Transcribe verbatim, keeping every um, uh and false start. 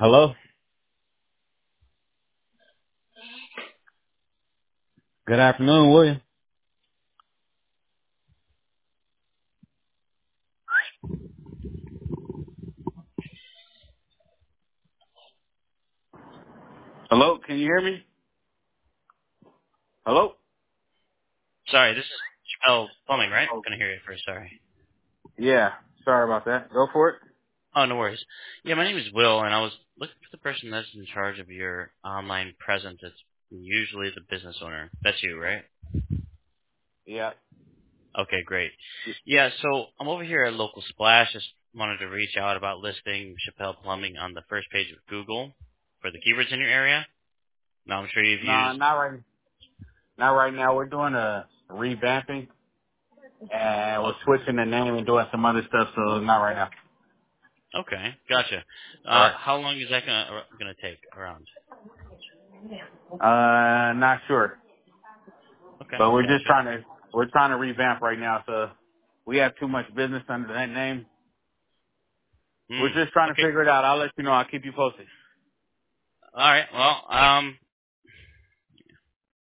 Hello. Good afternoon, William. Hello. Can you hear me? Hello. Sorry, this is Chappelle Plumbing, right? I'm gonna hear you first. Sorry. Yeah. Sorry about that. Go for it. Oh, no worries. Yeah, my name is Will, and I was looking for the person that's in charge of your online presence. It's usually the business owner. That's you, right? Yeah. Okay, great. Yeah, so I'm over here at Local Splash. Just wanted to reach out about listing Chappelle Plumbing on the first page of Google for the keywords in your area. Now, I'm sure you've Nah, used. not right. Not right now. We're doing a revamping, and we're Oh, switching the name and doing some other stuff. So not right now. okay, gotcha. All Uh, right. how long is that gonna gonna take around? Uh, not sure, Okay, but we're just gotcha. trying to we're trying to revamp right now. So we have too much business under that name. We're Hmm. just trying to Okay. figure it out. I'll let you know. I'll keep you posted. All right. Well, um,